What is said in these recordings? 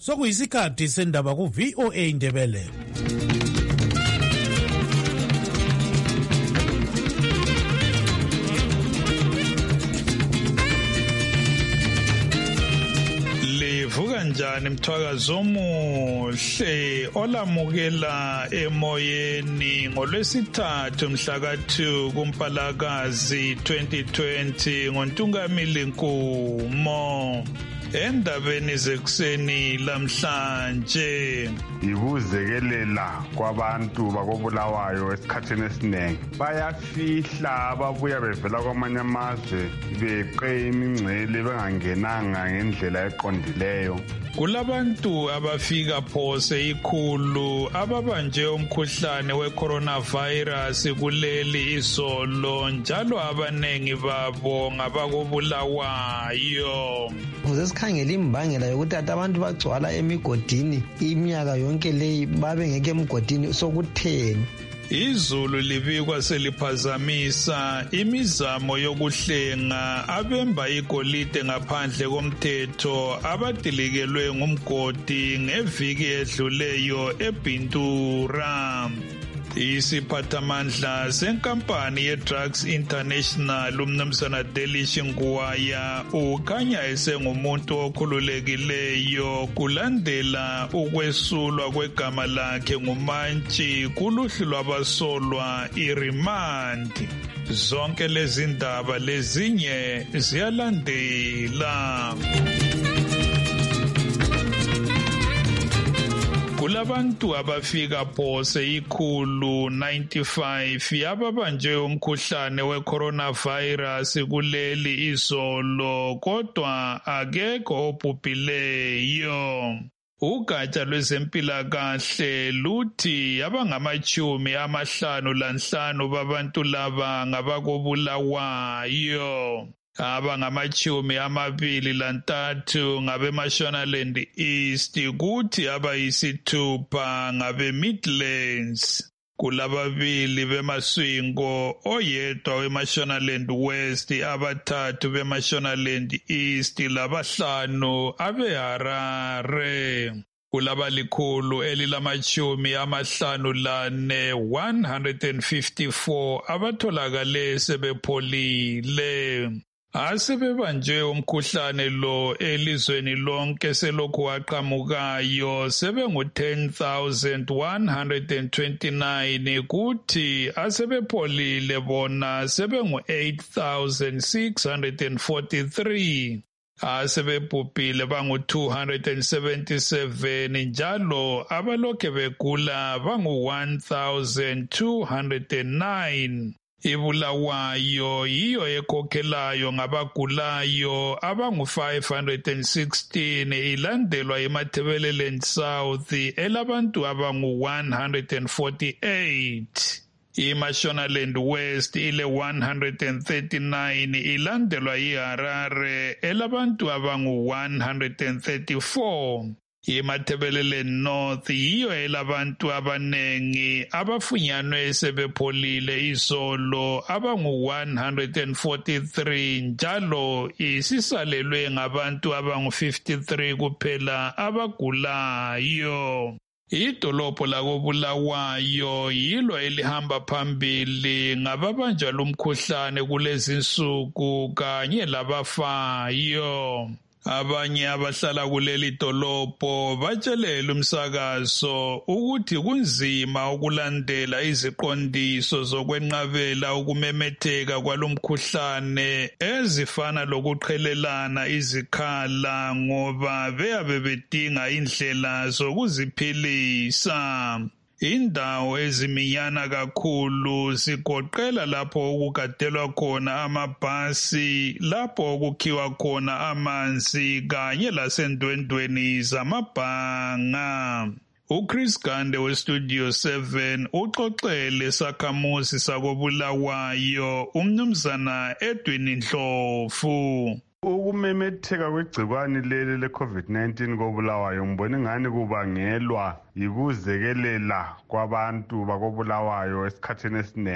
sokuyisikhathi sendaba ku-VOA Indebele. Livuka njani mthwakazo omuhle olamukela emoyeni ngolwesithathu mhlaka 2 kuMpalakazi 2020 ngoNtungamili Nkumo. Endabeni zekuseni lamhlanje ibuzekelela kwabantu bakobulawayo esikhathini esiningi bayafihla ababuya bevela kwamanye amazwe beqe imingcele bengangenanga ngendlela eqondileyo. Kulabantu abafika phose ikhulu ababanje umkhuhlane we-coronavirus kuleli izolo njalo abanengi babo ngabakobulawayo. Sikhangela imbangela yokuthi abantu bagcwala emigodini iminyaka yonke leyi babe ngeke emgodini sokutheni. Izulu libikwa seliphazamisa imizamo yokuhlenga abemba igolide ngaphandle komthetho abadilikelwe ngumgodi ngeviki edluleyo eBintura. Isiphathamandla senkampani ye-Drugs International umnumzana Delish Nguwaya ukhanya esengumuntu okhululekileyo kulandela ukwesulwa kwegama lakhe ngumantshi kuluhlu lwabasolwa irimandi. Zonke lezi ndaba lezinye ziyalandela. Kulabantu abafika phose ikhulu 95 yababanje umkhuhlane we-coronavirus kuleli izolo kodwa akekho obhubhileyo. Ugatsha lwezempilakahle luthi abangama-55 babantu laba ngabakobulawayo. Abangama-23 ngabeMashonaland East kuthi abayisithupha ngabe-Midlands. Kulababili beMaswingo, oyedwa weMashonaland West, abathathu beMashonaland East labahlanu abeHarare. Kulabalikhulu elilamashumi 154 abatholakale sebepholile. Asebebanje umkhuhlane lo elizweni lonke selokhu waqhamukayo sebengu-10,129 kuthi asebepholile bona sebengu-8,643. Asebebhubhile bangu-277 njalo abalokhe begula bangu-1,209. Ibulawayo yiyo ekhokhelayo ngabagulayo abangu-516 ilandelwa iMatabeleland South elabantu abangu-148. iMashonaland West ile 139 ilandelwa iHarare elabantu abangu-134. iMatabeleland North yiyo elabantu abanengi abafunyanwe sebepholile izolo abangu-143 njalo isisalelwe ngabantu abangu-53 kuphela abagulayo. Idolobho lakobulawayo yilo elihamba phambili ngababanjwa lumkhuhlane kulezinsuku kanye labafayo. Abanye abahlala kuleli dolobho batshelela umsakazo ukuthi kunzima ukulandela iziqondiso zokwenqabela ukumemetheka kwalomkhuhlane ezifana lokuqhelelana izikhala ngoba beyabe bedinga indlela zokuziphilisa. Indawo eziminyana kakhulu zigoqela lapho okugadelwa khona amabhasi, lapho okukhiwa khona amanzi kanye lasendwendweni zamabhanga. uChris Gande weStudio 7 uxoxele sakhamuzi sakobulawayo umnumzana Edwin Ndlovu. Ukumemetheka kwegcikwane leli le-COVID-19 kobulawayo ngibona ingani kubangelwa yikuzekelela kwabantu bakobulawayo esikhathini esiningi.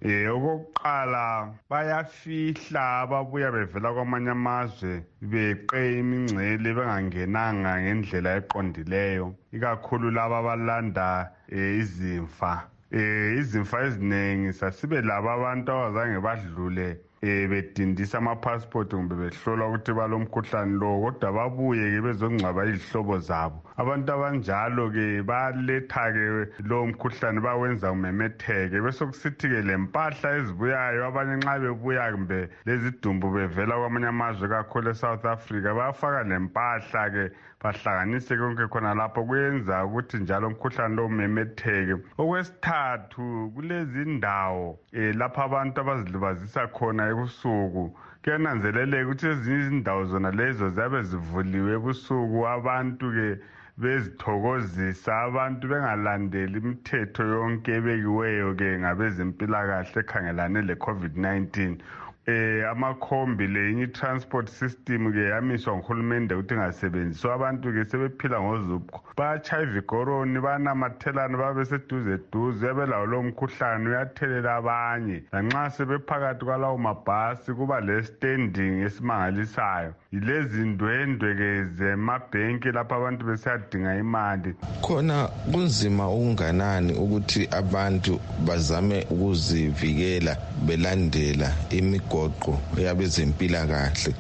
Okokuqala bayafihla ababuya bevela kwamanye amazwe beqe imingcele bengangenanga ngendlela eqondileyo, ikakhulu laba abalanda izimfa. Izimfa eziningi sasibe laba abantu abazange badlule bedindisa ama-passport kumbe behlola ukuthi balomkhuhlane lo, kodwa babuye-ke bezongcwaba izihlobo zabo. Abantu abanjalo-ke baletha-ke lowo mkhuhlane bawenza umemetheke. Besokusithi-ke le mpahla ezibuyayo, abanye nxa bebuya kumbe lezidumbu bevela kwamanye amazwe kakhulu e-South Africa, bayafaka le mpahla-ke bahlanganise konke khona lapho, kuyenza ukuthi njalo umkhuhlane lo umemetheke. Okwesithathu, kulezi ndawo lapho abantu abazilibazisa khona ebusuku, kuyananzeleleka ukuthi ezinye izindawo zona lezo ziyabe zivuliwe ebusuku, abantu-ke bezithokozisa, abantu bengalandeli imithetho yonke ebekiweyo-ke ngabezempilakahle ekhangelane le-COVID-19. Amakhombi lenye i-transport system-ke yamiswa nguhulumende ukuthi ingasebenzi. So abantu-ke sebephila ngozupho, bayatshayiva igoroni, bayanamathelana, babe seduze duze, belawo lowo mkhuhlane uyathelela abanye. Lanxa sebephakathi kwalawo mabhasi kuba le-standing esimangalisayo. Yilezi ndwendwe-ke zemabhenki lapho abantu besiyadinga imali. Khona kunzima okunganani ukuthi abantu bazame ukuzivikela belandela imigoqo yabezempilakahle?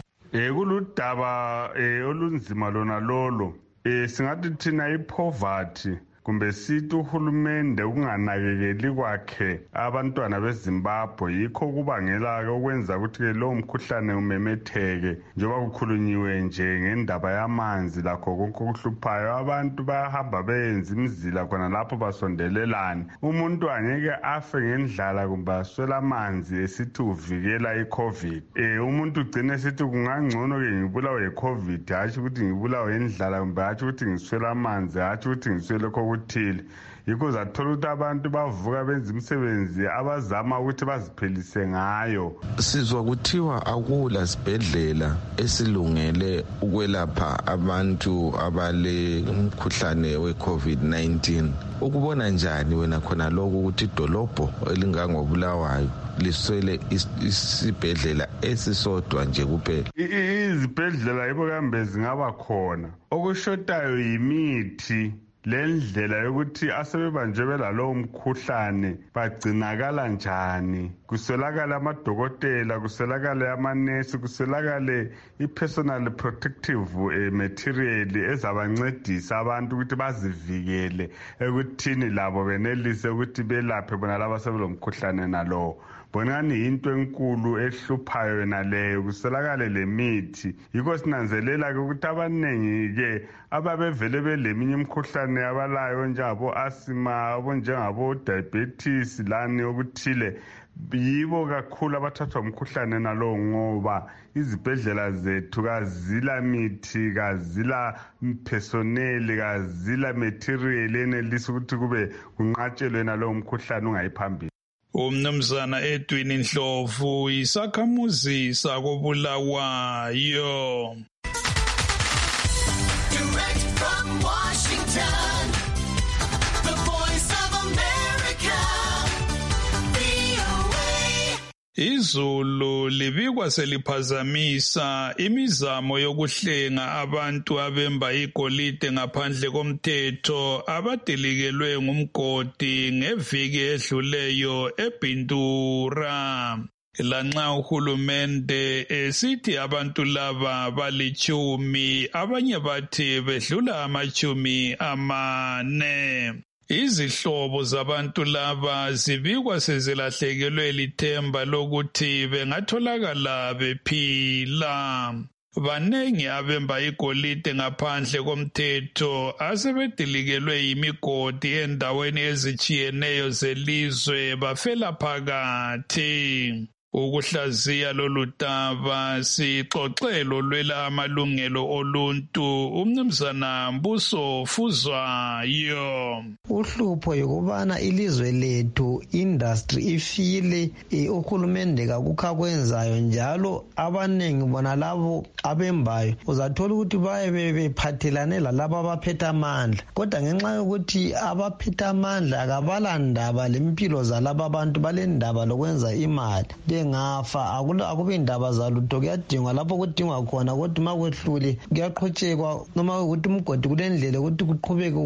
Kuludaba olunzima lona lolo. Singathi thina ipoverty kumbe sithi uhulumende ukunganakekeli kwakhe abantwana beZimbabwe yikho kubangela okwenza ukuthi lo mkhuhlane umemetheke. Njengoba kukhulunyiwe nje ngendaba yamanzi lakho konke okuhluphayo, abantu bayahamba beyenza imizila khona lapho basondelelane. Umuntu angeke afe ngendlala kumbe aswela amanzi esithi uvikela iCovid. Umuntu ugcine esithi kungangcono-ke ngibulawe yiCovid, hatshi ukuthi ngibulawe indlala kumbe hatshi ukuthi ngiswela amanzi, hatshi ukuthi ngiswele uthile. Yikho zathola ukuthi abantu bavuka benza imisebenzi abazama ukuthi baziphelise ngayo. Sizwa kuthiwa akula sibhedlela esilungele ukwelapha abantu abale umkhuhlane we-COVID-19. Ukubona njani wena khona lokho ukuthi idolobho elingangobulawayo liswele isibhedlela esisodwa nje kuphela? Izibhedlela yibo kambe zingaba khona. Okushotayo yimithi. Le ndlela yokuthi asebebanjwe belalowo mkhuhlane bagcinakala njani, kuswelakala amadokotela, kuswelakale amanesi, kuswelakale i-personal protective material ezabancedisa abantu ukuthi bazivikele ekuthini labo benelise ukuthi belaphe bona laba sebelomkhuhlane nalowo. Bonani yinto enkulu ehluphayo yona leyo, kuswelakale lemithi. Yikho sinanzelela-ke ukuthi abaningi-ke ababevele beleminye imikhuhlane abalayo njengabo asima, njengabo diabetes lani okuthile, yibo kakhulu abathathwa umkhuhlane nalowo ngoba izibhedlela zethu kazila mithi, kazila personnel, kazila material enelisa ukuthi kube kunqatshelwe nalowo mkhuhlane ungayiphambili. Umnumzana Edwin Ndlovu, isakhamuzi sakobulawayo. Direct from Washington, the voice of America, VOA. Izulu libikwa seliphazamisa imizamo yokuhlenga abantu abemba igolide ngaphandle komthetho abadilikelwe ngumgodi ngeviki edluleyo eBintura. Lanxa uhulumende esithi abantu laba bali-10, abanye bathi bedlula 40. Izihlobo zabantu laba zibikwa sezilahlekelwe lithemba lokuthi bengatholakala bephila. Banengi abemba igolide ngaphandle komthetho asebedilikelwe yimigodi endaweni ezitshiyeneyo zelizwe bafela phakathi. Ukuhlaziya lolu daba sixoxelo lwela amalungelo oluntu umnumzana Mbuso Fuzwayo. Uhlupho yokubana ilizwe lethu industry ifile uhulumende kakukho kwenzayo njalo abanengi bona labo abembayo uzathola ukuthi baye bephathelane lalabo abaphethe amandla kodwa ngenxa yokuthi abaphethe amandla akabala ndaba lempilo zalabo abantu balendaba lokwenza imali bengafa akube indaba zalutho kuyadingwa lapho kudingwa khona kodwa makwehlule kuyaqhutshekwa noma ukuthi umgodi kulendlela ukuthi kuqhubeke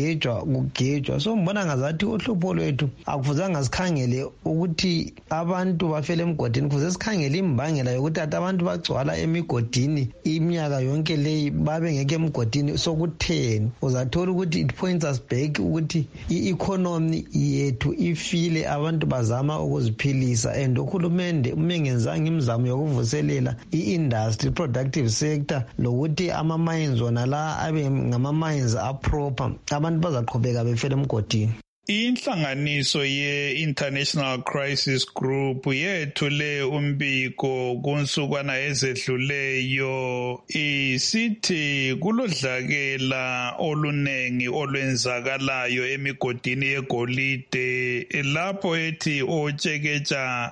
kugejwa so mbona ngazathi uhlupho lwethu akufuzanga sikhangele ukuthi abantu bafele emgodini kufuze sikhangele imbangela yokuthi abantu bagcwala emigodini iminyaka yonke leyi babe ngeke emgodini sokutheni uzathola ukuthi it points us back ukuthi i-economy yethu ifile abantu bazama ukuziphilisa and uhulumende umengenzanga imizamo yokuvuselela i-industry productive sector lokuthi ama-mines wona la abe ngama-mines aproper abantu bazaqhubeka befele emgodini. Inhlanganiso ye-International Crisis Group yethule umbiko kunsukwana ezedluleyo isithi kulodlakela olunengi olwenzakalayo emigodini yegolide lapho ethi otsheketsha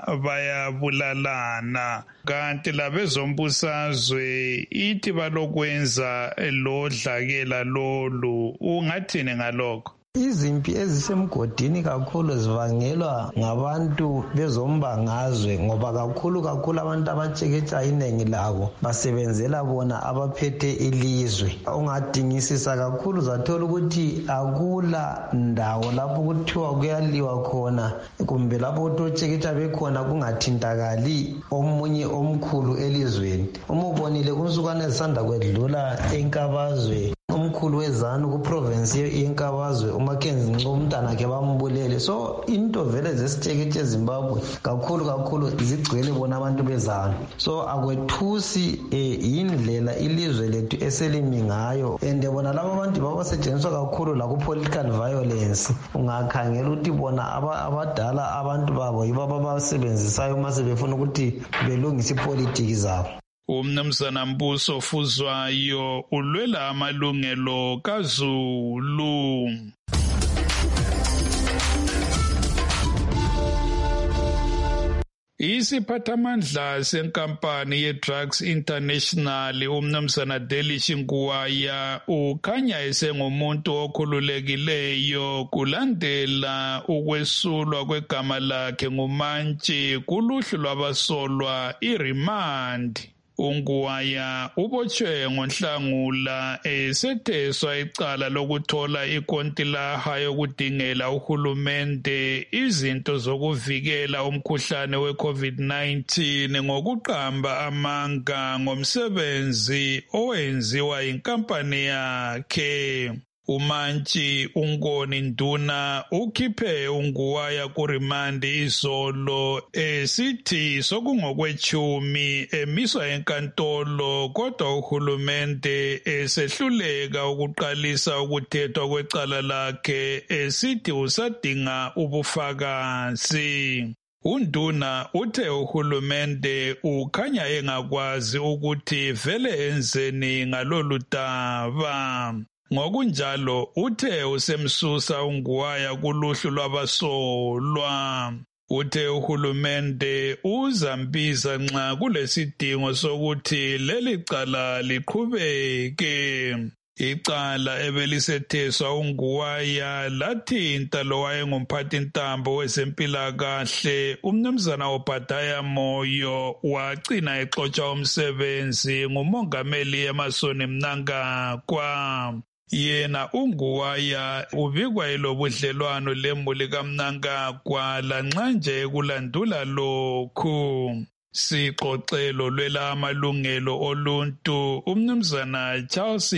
bayabulalana kanti labezombusazwe ithi balokwenza lodlakela lolu ungathini ngalokho? Izimpi ezisemgodini kakhulu zivangelwa ngabantu bezombangazwe ngoba kakhulu abantu abatsheketsha iningi labo basebenzela bona abaphethe ilizwe. Ungadingisisa kakhulu zathola ukuthi akula ndawo lapho kuthiwa kuyaliwa khona kumbe lapho otsheketsha bekhona kungathintakali omunye omkhulu elizweni. Uma ubonile kunsukwana ezisanda kwedlula enkabazwe umkhulu wezanu ku-province yenkabazwe uMackenzie Ncube umntanakhe bambulele so into vele zesitsheketshe eZimbabwe kakhulu zigcwele bona abantu bezanu so akwethusi indlela ilizwe lethu eselimi ngayo and bona labo abantu babasetshenziswa kakhulu la ku-political violence ungakhangela ukuthi bona abadala abantu babo yibo ababasebenzisayo uma sebefuna ukuthi belungise ipolitiki zabo. Umnumzana Mbuso Fuzwayo ulwela amalungelo kaZulu. Isiphathamandla senkampani ye-Drugs International umnumzana Delish Nguwaya ukhanya esengumuntu okhululekileyo kulandela ukwesulwa kwegama lakhe ngumantshi kuluhlu lwabasolwa iRemand. uNguwaya ubotshwe ngoNhlangula esetheswa icala lokuthola ikontilaha yokudingela uhulumende izinto zokuvikela umkhuhlane we-COVID-19 ngokuqamba amanga ngomsebenzi owenziwa yinkampani yakhe. Umantshi uNkoni Nduna ukhiphe uNguwaya kurimandi izolo esithi sokungokwechumi emiswa enkantolo kodwa uhulumende esehluleka ukuqalisa ukuthethwa kwecala lakhe esithi usadinga ubufakazi. uNduna uthe uhulumende ukhanya engakwazi ukuthi vele enzeni ngalolu daba. Ngokunjalo uthe usemsusa uNguwaya kuluhlu lwabasolwa. Uthe uhulumende uzambiza nxa kulesidingo sokuthi leli cala liqhubeke. Icala ebelisetheswa uNguwaya lathinta lo wayengumphathintambo wezempilakahle umnumzana Obadiah Moyo wagcina exotsha umsebenzi ngumongameli Emmerson Mnangagwa. Yena uNguwaya ubikwa elobudlelwano lemuli kaMnangagwa lanxa nje kulandula lokhu. Siqoqelo lwela amalungelo oluntu umnumzana Charles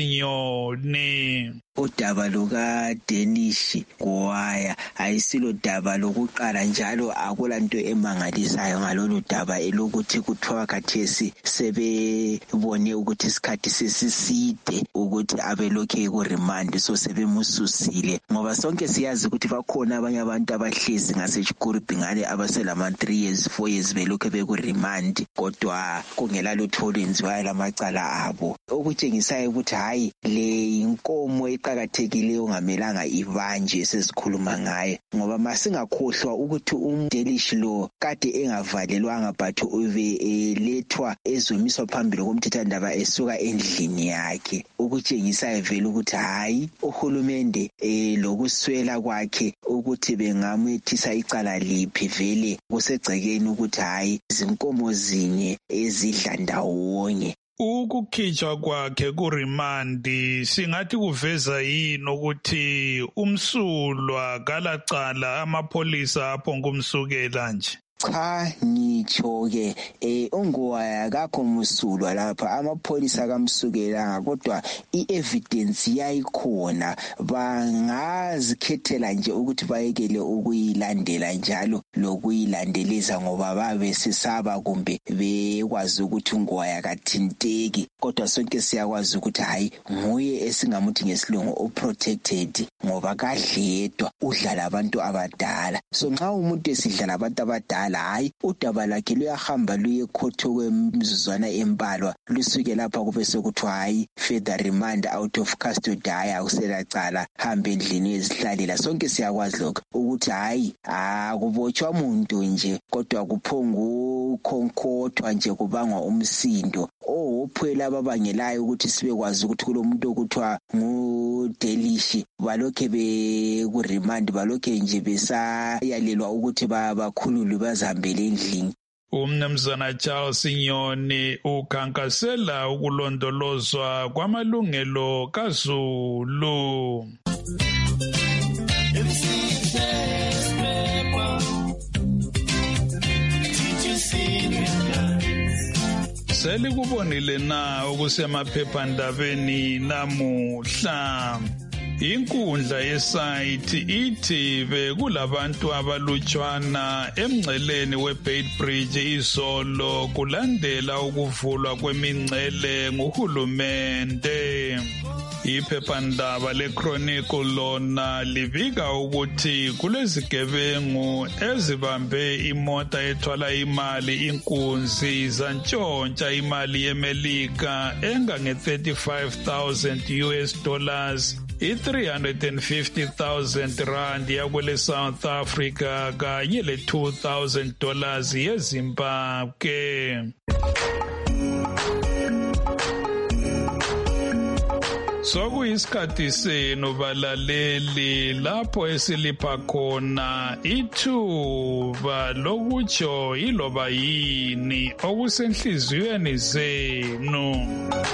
Nyoni. Udaba luka Delish Gwaya ayisilo daba lokuqala njalo akulanto emangalisayo ngalolu daba elokuthi kuthiwa khathesi sebebone ukuthi isikhathi sesiside ukuthi abelokhe kuremand so sebemususile ngoba sonke siyazi ukuthi bakhona abanye abantu abahlezi ngasechigurubhi ngale abaselama 3 years 4 years belokhe bekuremand kodwa kungela lutho olwenziwayo lamacala abo okutshengisayo ukuthi hayi le inkomo eqakathekileyo ngamelanga ibanje sesikhuluma ngaye ngoba masingakhohlwa ukuthi uMdelish lo kade engavalelwanga but uve elethwa ezomiswa phambili komthethwandaba esuka endlini yakhe ukutshengisayo vele ukuthi hayi uhulumende lokuswela kwakhe ukuthi bengamethisa icala liphi vele kusegcekeni ukuthi hayi izinkomo zinye ezidla ndawonye. Ukukhitshwa kwakhe kurimandi singathi kuveza yini ukuthi umsulwa kalacala amapholisa aphonga umsukela nje? Cha ngitsho-ke uNgwaya akakho musulwa lapha amapholisa kamsukelanga kodwa i-evidence yayikhona bangazikhethela nje ukuthi bayekele ukuyilandela njalo lokuyilandelisa ngoba babe sisaba kumbe bekwazi ukuthi uNgwaya kathinteki kodwa sonke siyakwazi ukuthi hayi nguye esingamuthi ngesilungu o-protected ngoba kadledwa udlala abantu abadala so nxa umuntu esidlala abantu abadala hayi udaba lakhe luyahamba luye court kwemizuzwana embalwa lusuke lapha kube sekuthiwa hayi further remand out of custody awuselacala hamba endlini ezihlalela sonke siyakwazi lokho ukuthi hayi akubotshwa umuntu nje kodwa kuphongu khonkothwa nje kubangwa umsindo ophela ababangelayo ukuthi sibekwazi ukuthi kulomuntu okuthiwa nguDelish balokhe bekuremand balokhe nje besayalelwa ukuthi bakhululwe bazihambele endlini. Umnumzana Charles Nyoni ukhankasela ukulondolozwa kwamalungelo kaZulu. Selikubonile na okusemaphephandabeni namuhla? Inkundla yesayithi ithi bekulabantu abalutshwana emngceleni weBeitbridge izolo kulandela ukuvulwa kwemingcele nguhulumende. Iphephandaba leChronicle lona libika ukuthi kulezigebengu ezibambe imota ethwala imali inkunzi zantshontsha imali yeMelika engange-$35,000 US, i-350,000 rand yakwele South Africa kanye le$2,000 yeZimbabwe. Sokuyisikhathi senu balaleli lapho esilipha khona ithuba lokutsho iloba yini okusenhliziyweni zenu.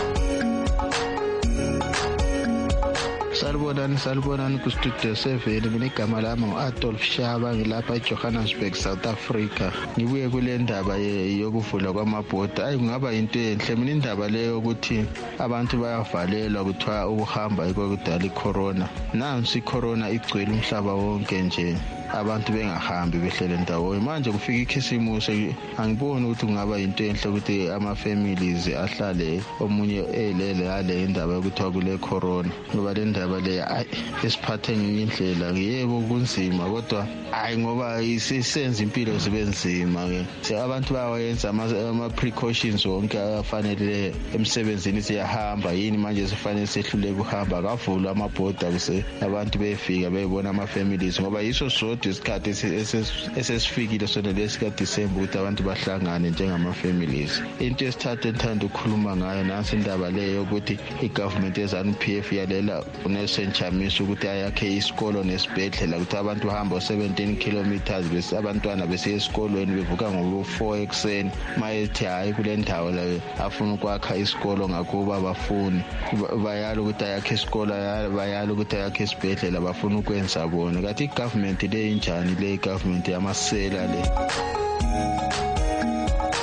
Salibonani kustudio 7 mina igama lami ngu-Adolf Shaba ngilapha eJohannesburg South Africa ngibuye kule ndaba yokuvula kwamabhoda kungaba into enhle mina indaba leyo ukuthi abantu bayavalelwa kuthiwa ukuhamba ikokudala icorona nansi icorona igcwele umhlaba wonke nje abantu bengahambi behlele ndawonye manje kufika ikhisimuso angiboni ukuthi kungaba into enhle ukuthi ama-families ahlale omunye elele yale indaba yokuthiwa kule corona ngoba le ndaba le esiphathe ngenye indlela yebo kunzima kodwa ngoba isenza impilo zibe nzima-ke abantu bayawenza ama-precautions wonke afanele emsebenzini siyahamba yini manje sifanele sehluleke ukuhamba kavulwa amabhoda bese abantu befika bebona ama-families ngoba yiso sodwa isikhathi esesifikile sona lesika-December ukuthi abantu bahlangane njengama-families. Into esithathe enthanda ukukhuluma ngayo nansi indaba leyo yokuthi i-government ye-ZANU-PF yalela uNelson Chamisa ukuthi ayakhe isikolo nesibhedlela ukuthi abantu bahamba 17 kilometers bese abantwana besiya esikolweni bevuka ngo-4 ekuseni mayethi hayi kule ndawo la afuna ukwakha isikolo ngakuba abafuni bayala ukuthi ayakhe isikolo bayala ukuthi ayakhe isibhedlela bafuna ukwenza bona kathi i-government le injani le government yamasela le.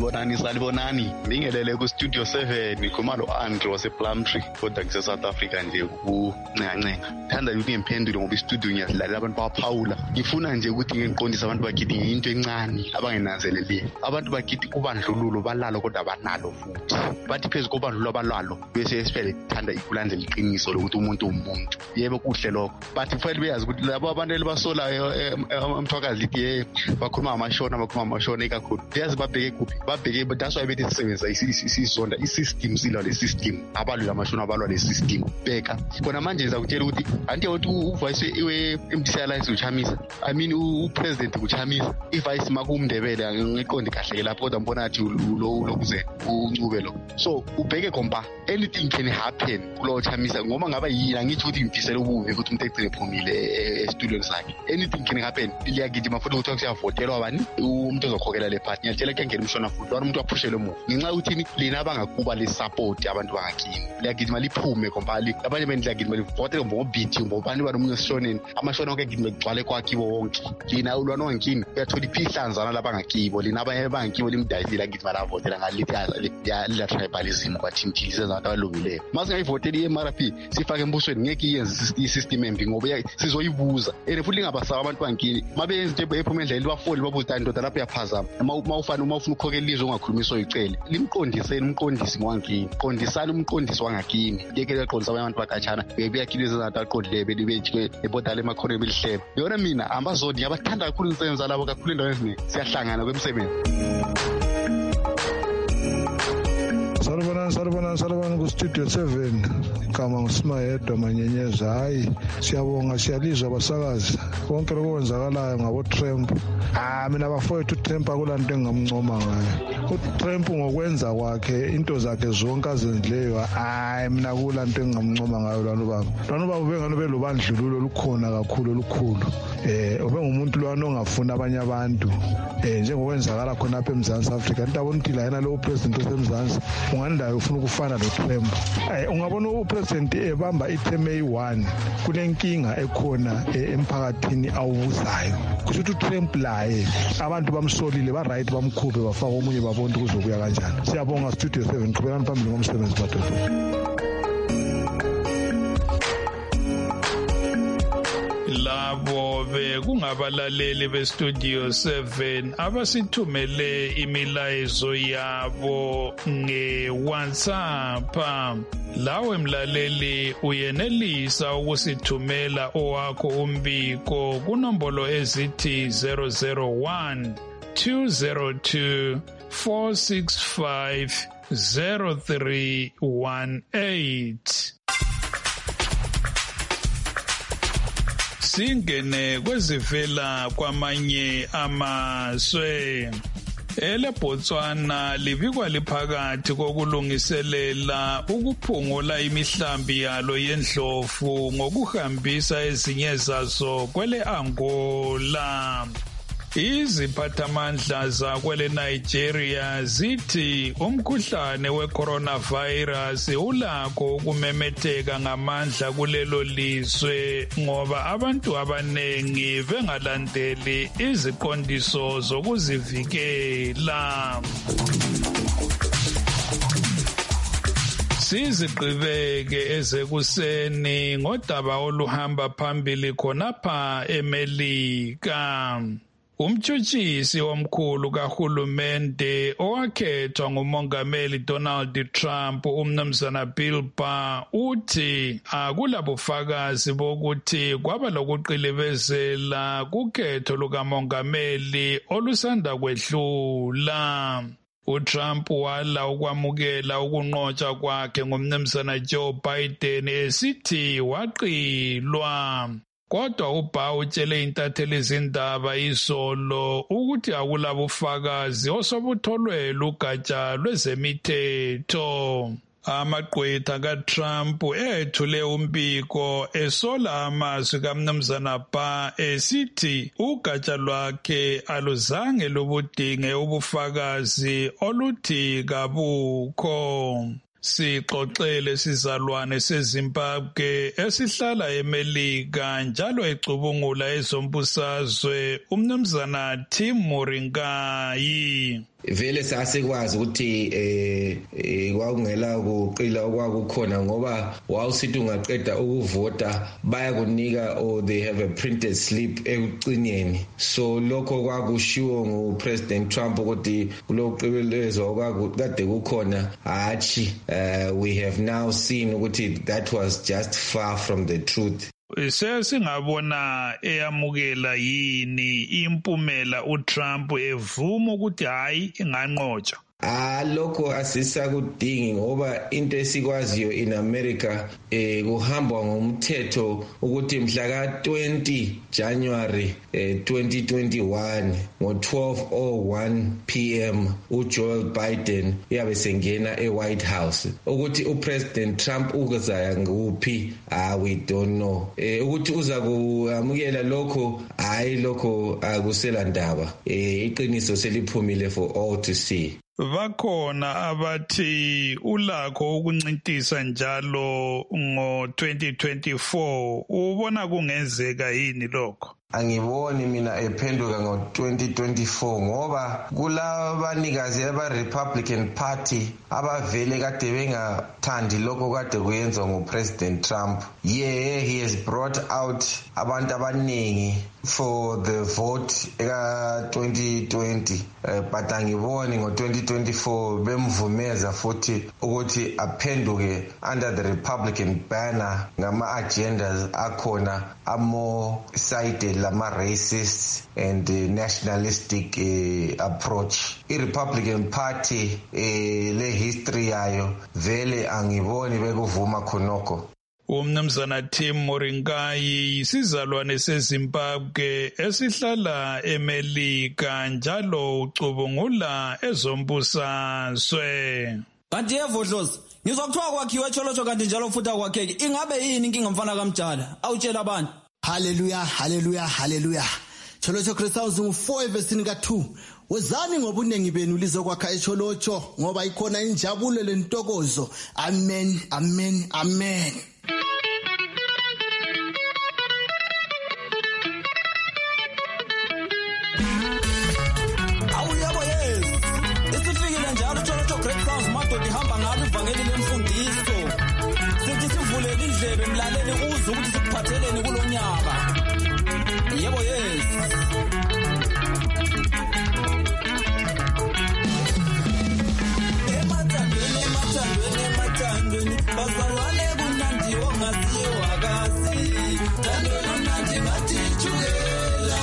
Salibonani bingelele ku Studio 7 ngikhuluma lo Andre wase Plumtree kodwa kuse South Africa nje kuncenga thanda ukuthi ngemphendule ngoba istudio ngiyadlalela abantu baphawula ngifuna nje ukuthi ngiqondise abantu bakithi into encane abangenanzeleli abantu bakithi kubandlululo balalo kodwa banalo futhi bathi phezulu kobandlululo abalalo bese siphele thanda ikulandela iqiniso lokuthi umuntu umuntu yebo kuhle lokho bathi kufanele beyazi ukuthi labo abantu elibasolayo umthwakazi lithi bakhuluma amashona ikakhulu yazi babheke kuphi babheke that's why bethi sisebenza isizonda isystem silo le system abalula amashona abalwa le system bheka khona manje ngizakutshela ukuthi anti ukuthi uvice iwe MDCLI uchamisa I mean upresident uchamisa ivice makumndebele ngiqonde kahle ke lapho kodwa mbona athi lo kuze uncube lo so ubheke kompa anything can happen kulo chamisa ngoba ngaba yini angithi ukuthi ngifisela ubuve ukuthi umuntu egcine ephumile estudio sakhe anything can happen liyagijima futhi ukuthi kuyavotelwa abani umuntu ozokhokela le party ngiyatshela ke ngene umshona futhi wona umuntu waphushele emuva ngenxa ukuthi lina abangakuba le support abantu bangakini liyagijima liphume kompali abanye bendiyagijima livotele ngobhithi ngobani banomunye sishoneni amashona onke ngidime gcwale kwakhiwo wonke lina ulwana wankini uyathola iphihlanzana labangakibo lina abanye bangakibo limdayisela ngidima lavotela ngalithi la tribalism kwathimthili sezabantu abalungileyo mase ngayivotela iMRP sifake embusweni ngeke iyenze isystem embi ngoba sizoyibuza futhi ngabasaba abantu bankini mabenze into ephuma endlela libafoli babuza indoda lapho yaphazama uma ufuna ukhokhela ilizwe ungakhulumiswa uyicele limqondiseni umqondisi ngwankini qondisana umqondisi wangakini ngeke leqondisa abantu bakatshana beyakhile izinto aqondile belibejike ebodala emakhona ebelihlelo yona mina ambazodi yabathanda kakhulu insebenza labo kakhulu endaweni eziningi siyahlangana kwemsebenzi. Salibona ku Studio 7 kama nguSimayedwa Manyenyeza hayi siyabonga siyalizwa abasakazi konke lokwenzakalayo ngabo Trump mina bafowethu Trump akulanto engamncoma ngayo uTrump ngokwenza kwakhe into zakhe zonke azenzileyo mina kulanto engamncoma ngayo lwana baba ubengani belobandlululo lukhona kakhulu olukhulu ubengumuntu lwana ongafuna abanye abantu njengokwenzakala khona apha eMzansi Africa ntabona ukuthi la yena lo president osemzansi ungandayo ufuna ukufana noTrump ungabona upresident ebamba itheme eyi1 kulenkinga ekhona emphakathini awubuzayo kusho ukuthi uTrump laye abantu bamsolile ba right bamkhuphe bafaka omunye babona ukuthi kuzokuya kanjani siyabonga Studio 7 qhubekani phambili ngomsebenzi badoda. Labo bekungabalaleli beStudio 7 abasithumele imilayezo yabo ngeWhatsApp. Lawe mlaleli uyenelisa ukusithumela owakho umbiko kunombolo ezithi 001 202 465 0318. Singene kwezivela kwamanye amazwe. EleBotswana libikwa liphakathi kokulungiselela ukuphungula imihlambi yalo yendlovu ngokuhambisa ezinye zazo kwele Angola. Iziphathamandla zakwele Nigeria zithi umkhuhlane we-coronavirus ulakho ukumemetheka ngamandla kulelo lizwe ngoba abantu abanengi bengalandeli iziqondiso zokuzivikela. Sizigqibeke ezekuseni ngodaba oluhamba phambili khonapha eMelika. Umtshutshisi omkhulu kahulumende owakhethwa ngumongameli Donald Trump umnumzana Bill Barr uthi akulabufakazi bokuthi kwaba lokuqilibezela kukhetho lukamongameli olusanda kwedlula. uTrump wala ukwamukela ukunqotshwa kwakhe ngumnumzana Joe Biden esithi waqilwa. Kodwa uBarr utshele intatheli zindaba izolo ukuthi akulabufakazi osobutholwe lugatsha lwezemithetho. Amagqwetha kaTrump ethule umbiko esola amazwi kaMnumzana Barr esithi ugatsha lwakhe aluzange lubudinge ubufakazi oluthi kabukho. Sixoxele sizalwane seZimbabwe esihlala eMelika njalo ecubungula ezombusazwe umnumzana Tim Moringai. Vele sasekwazi ukuthi kwakungela ukuqila okwakukhona ngoba wawusithi ungaqeda ukuvota bayakunika or they have a printed slip ekucineni. So lokho kwakushiwo nguPresident Trump ukuthi kuloqibelezwa okwakade kukhona hachi we have now seen ukuthi that was just far from the truth. Sesingabona eyamukela yini impumela uTrump evuma ukuthi hayi inganqotshwa. Lokho asisakudingi ngoba into esikwaziyo in America kuhamba ngomthetho ukuthi mhla ka-20 January 2021 ngo-12:01 PM uJoe Biden uyabe sengena eWhite House. Ukuthi uPresident Trump uzaya nguphi we don't know. Ukuthi uza kuamukela lokho hayi lokho akusela ndaba. Iqiniso seliphumile for all to see. Bakhona abathi ulakho ukuncintisa njalo ngo-2024 ubona kungenzeka yini lokho? Angiboni mina ephenduka ngo-2024 ngoba kulabanikazi aba-Republican Party abavele kade bengathandi lokho kade kuyenzwa nguPresident Trump. Yeah, he has brought out abantu abaningi for the vote eka-2020 but angiboni ngo-2024 bemvumeza futhi ukuthi aphenduke under the Republican banner ngama-agendas akhona more sided lama-racist and nationalistic approach. I-Republican Party le-history yayo vele angiboni bekuvuma khonokho. Umnumzana Tim Moringai isizalwane seZimbabwe esihlala eMelika njalo ucubungula ezombusazwe. Kanti yevodlozi ngizwa kuthiwa kwakhiwe echolotsho kanti njalo futhi akwakheki. Ingabe yini inkinga mfana kaMjala? Awutshela abantu. Hallelujah, hallelujah, hallelujah. Cholotsho Christmas ngo-4 verse ka-2. Wozani ngobuningi benu lizokwakha echolotsho ngoba ikhona injabulo lentokozo. Amen, amen, amen. Mlaleli uzwe ukuthi sikuphatheleni kulonyaka. Yebo yes. Emathandweni bazalwane kunandi ongasiyo akazi. Thandweni mnandi ngathi jukela.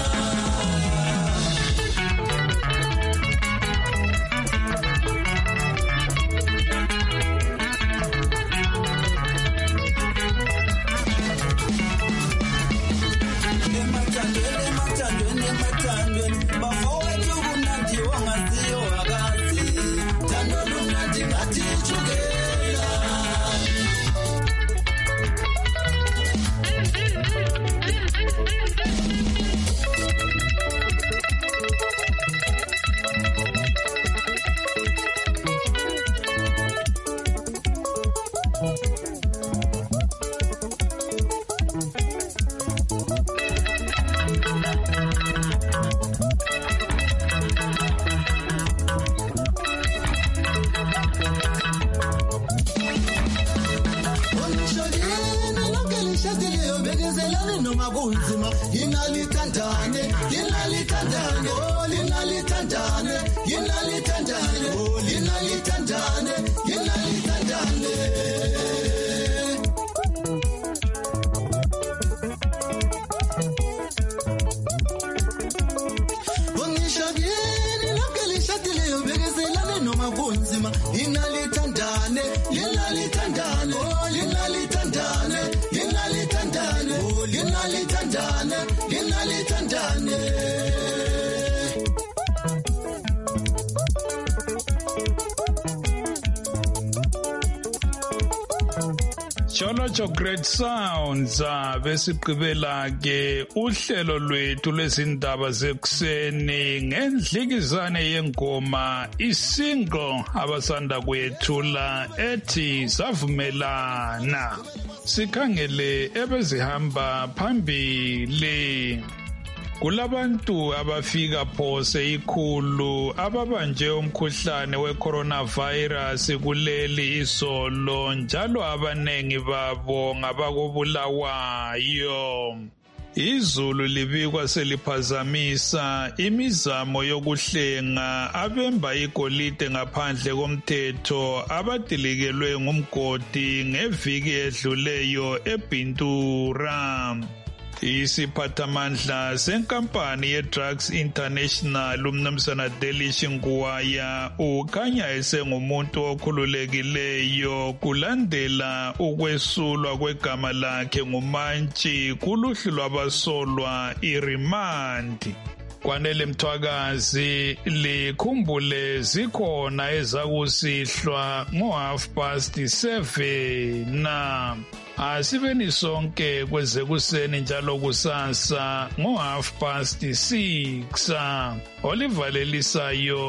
Cholocho Great Sounds besigqibela ke uhlelo lwethu lezindaba zekuseni ngendlikizane yengoma isingle abasanda kuyethula ethi savumelana. Sikhangele ebezihamba phambili. Kulabantu abafika phose ikhulu ababanje umkhuhlane we-coronavirus kuleli isolo njalo abanengi babo ngabakobulawayo. Izulu libikwa seliphazamisa imizamo yokuhlenga abemba igolide ngaphandle komthetho abadilikelwe ngumgodi ngeviki edluleyo eBintura. Isiphathamandla senkampani ye-Drugs International umnumzana Delish Nguwaya ukhanya esengumuntu okhululekileyo kulandela ukwesulwa kwegama lakhe ngumantshi kuluhlu lwabasolwa irimandi. Kwanele Mthwakazi likhumbule zikhona ezakusihlwa ngo7:30 asibeni sonke kwezekuseni njalo kusasa ngo6:30 Oliver Lelisayo